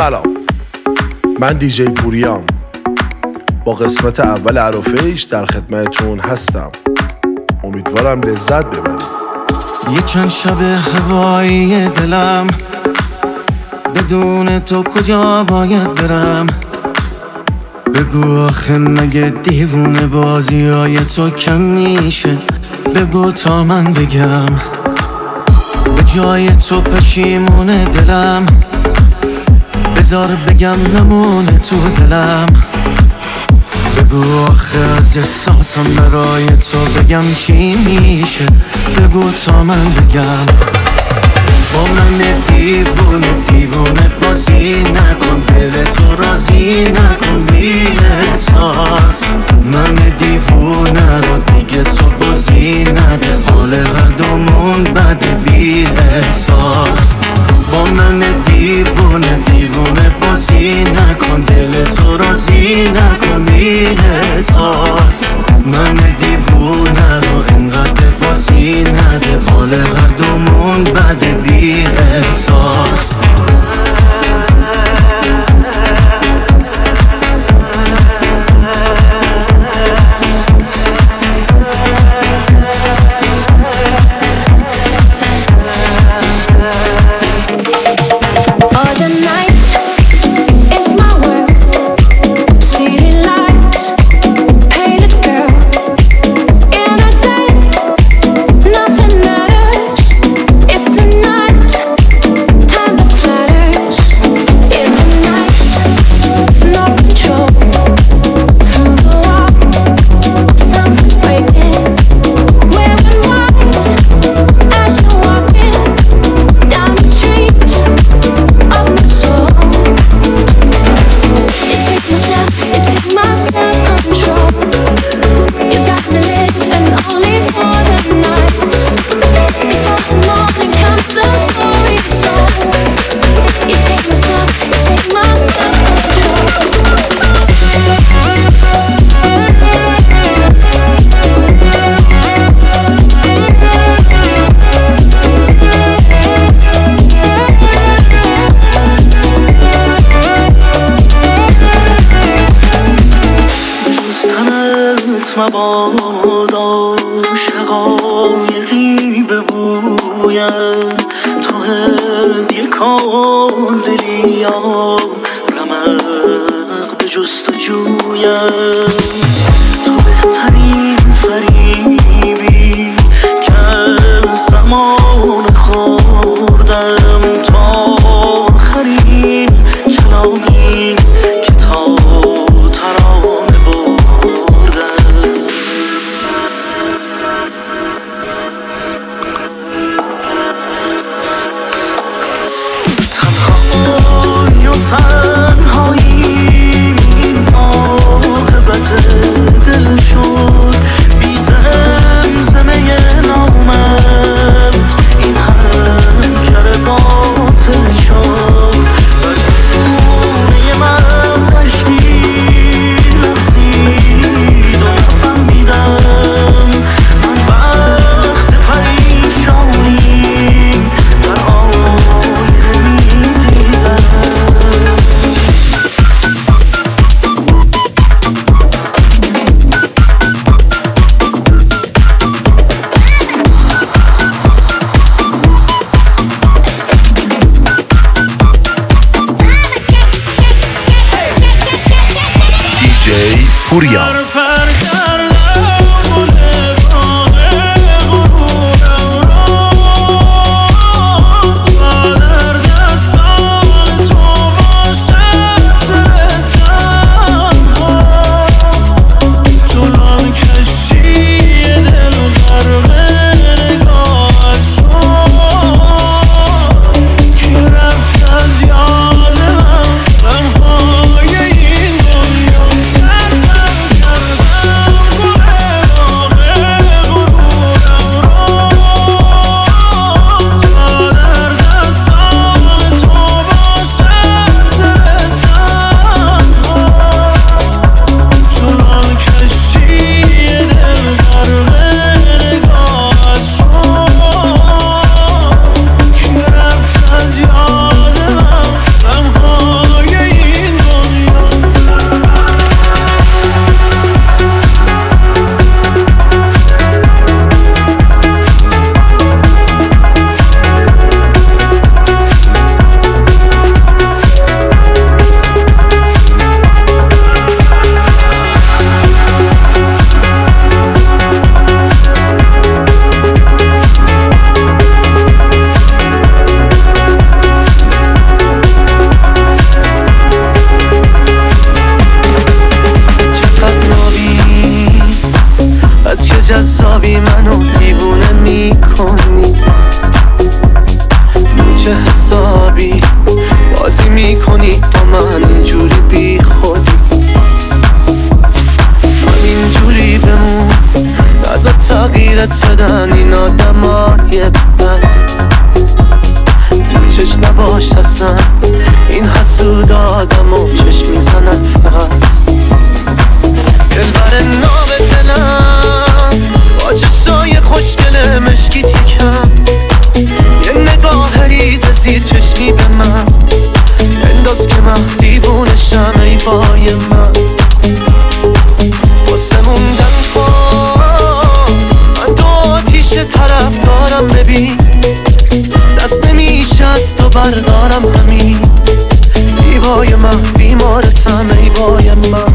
سلام، من دیجی پوریام با قسمت اول عرفه‌ایش در خدمتتون هستم. امیدوارم لذت ببرید. یه چند شب هوایی دلم، بدون تو کجا باید برم؟ بگو آخه مگه دیوونه بازی های تو کم میشه؟ بگو تا من بگم. به جای تو پشیمونه دلم، بذار بگم نمونه تو دلم. بگو آخه از احساسم برای تو بگم چی میشه؟ بگو تا من بگم. با من دیوونه دیوونه بازی نکن، دل تو راضی نکن بی احساس. من دیوونه رو دیگه تو بازی نده، حال هر دومون بده بی احساس. با من دیوونه دیوونه بازی نکن، دل تو راضی نکن بی احساس. من دیوونه رو اینقدر بازی نده، حال هر دومون بده بی احساس. مبادا شقایقی ببویم، تا هدیه کن دلیا رمق به جستجویم. تو بهترین فریبی که زمان خوردم، تا آخرین کلامی که تا ترانه تنهایی این عاقبت دل شد، بی زمزمه نامت این حنجره باطل شد. بزونه من عشقی لغزید و نفهمیدم من وقت پریشانی در آینه میدیدم. دیجی پوریام. دادن این آدمای بد. تو چشم نباش اصلا این حسود آدمو چشم میزنن فقط. دلبر نام دلم با چشای خوشگل مشکی تیکم، یه نگاه ریز زیر چشمی به من انداز که من دیوونشم. ای وای من واسه موندن خود من دو آتیش طرف دارم. ببین دست نمیشه از تو بردارم همین. زیبای من بیمارتم ای وای من.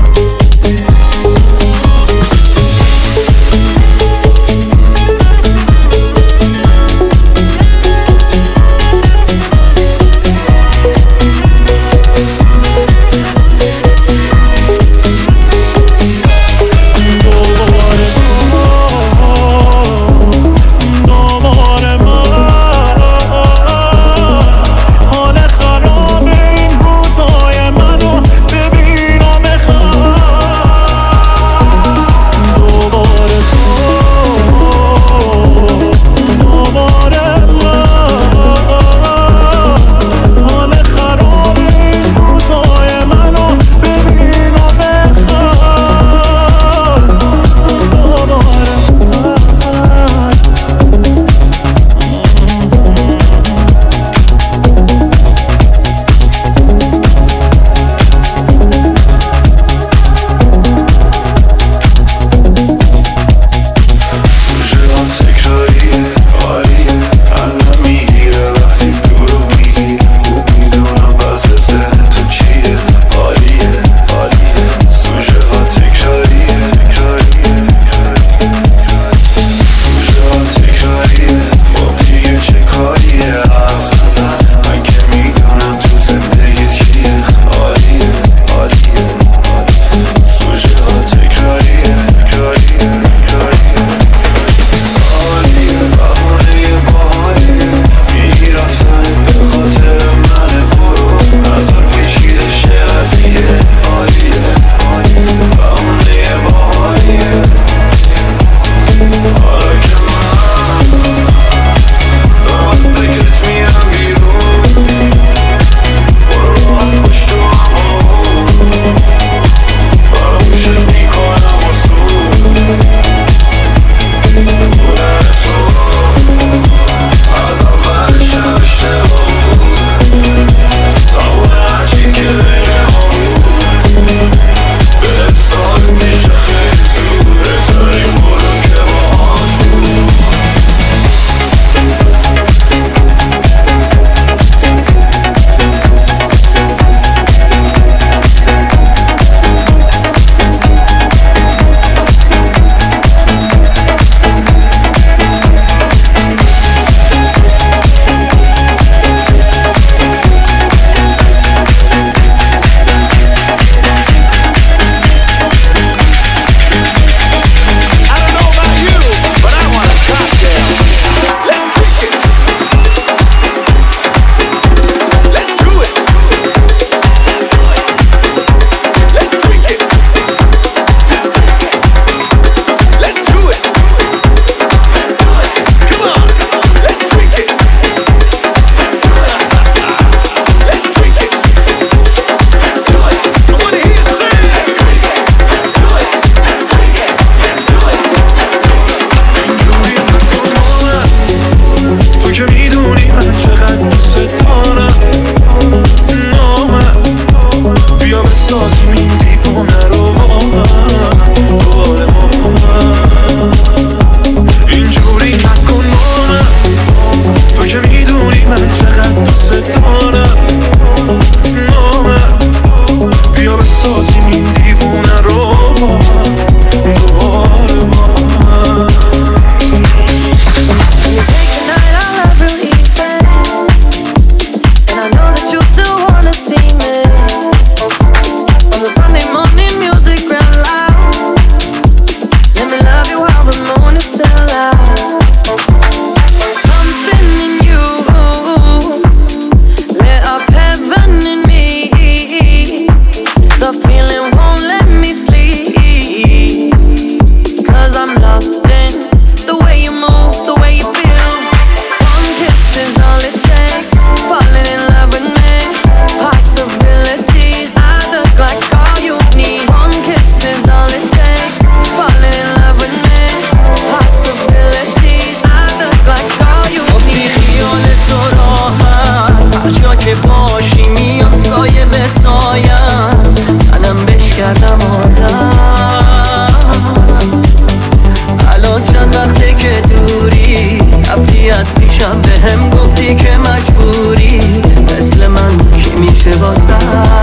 از پیشم بهم گفتی که مجبوری مثل من کی میشه واسه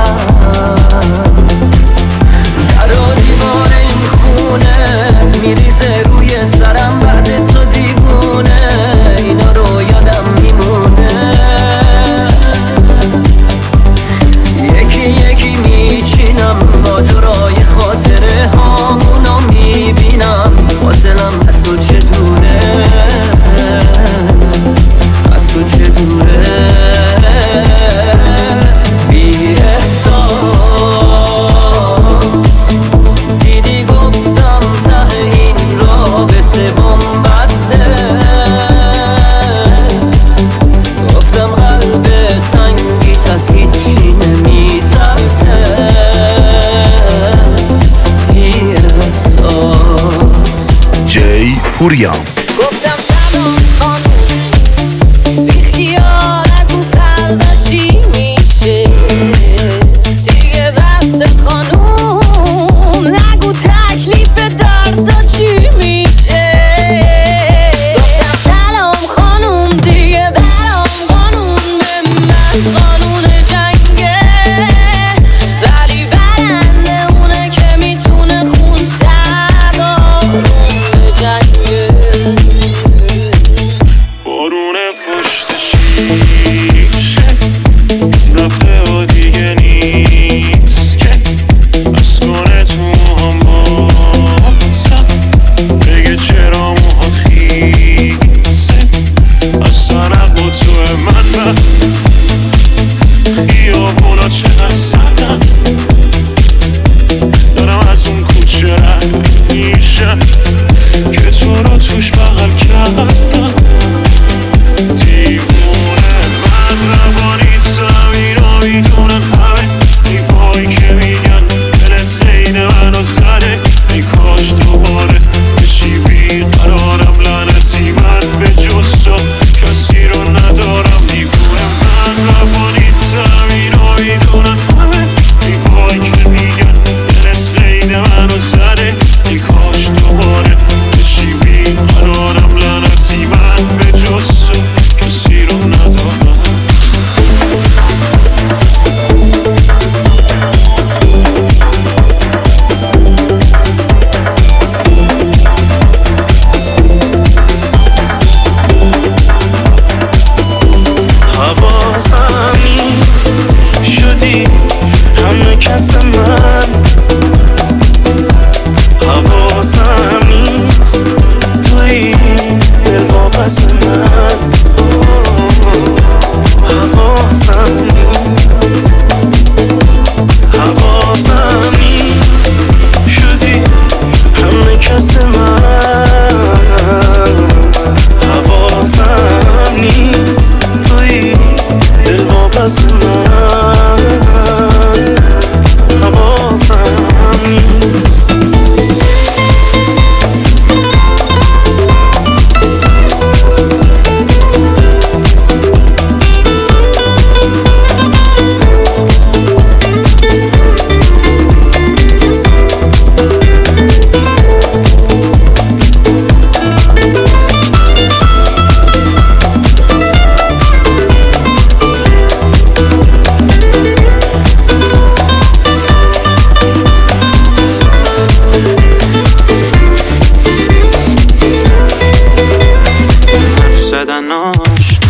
در و دیوار این خونه میریزه روی سرم بعد تو دیوونه اینا رو یادم میمونه یکی یکی میچینم ماجرای خاطره هامونو میبینم فاصلم از تو چه دوره از تو چه دوره بی احساس دیدی گفتم ته این رابطه بمبسته گفتم قلب سنگیت از هیچی نمیترسه بی احساس جی پوریان گفتم سلام خانوم بی خیال نگو فردا چی میشه دیگه بس خانوم نگو تکلیف دردا چی میشه گفتم سلام خانوم دیگه برام قانون من قانون جنگه ولی برنده اونه که میتونه خون سرارون بجنگه بارون پشت شیشه رفته و دیگه نیست که از کنه تو هم بازم بگه چرا موها خیسه از سرق و تو من خیابونا چقدر سدن دارم از اون کوچه رد میشم که تو رو توش بغل کردم دیوونه من روانی زمین رو میدونن همه دیوایی که میگن دلت قید منو زده ای کاش دوباره بشی بیقرارم لعنتی من به جز تو کسی رو ندارم دیوونه من روانی زمین رو میدونن همه دیوایی که میگن دلت قید منو زده ای کاش دوباره بشی بیقرارم لعنتی من به جز تو کسی رو ندارم حواسم نیست شدی همه کس من حواسم نیست توی دل واپس من حواسم نیست حواسم نیست شدی همه کس من حواسم نیست توی دل واپس من حواسم نیست زدناش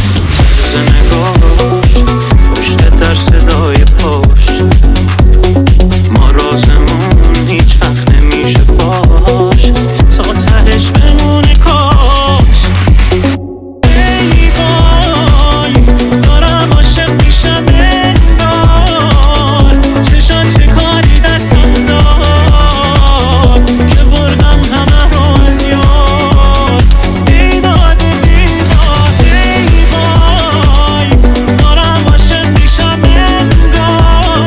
نگاش پشت در صدای پشت ما رازمون هیچ وقت نمیشه فاش تا تهش بمونه کاش ای وای دارم عاشق میشم انگار چشان چه کاری دستم داد که بردم همه رو از یاد ای داد ای وای دارم عاشق میشم انگار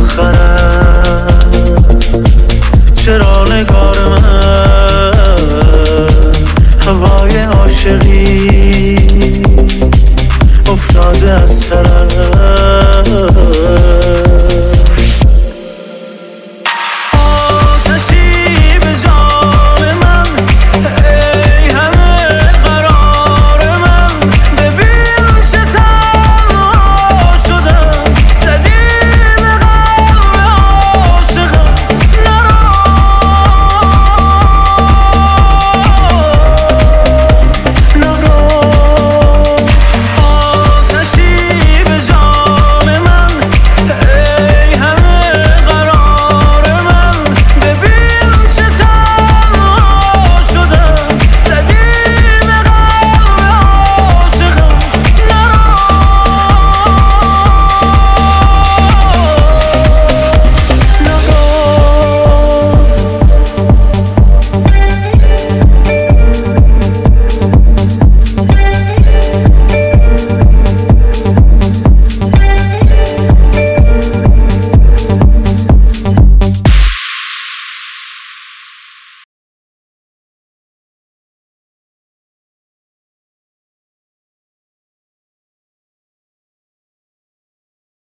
آخره.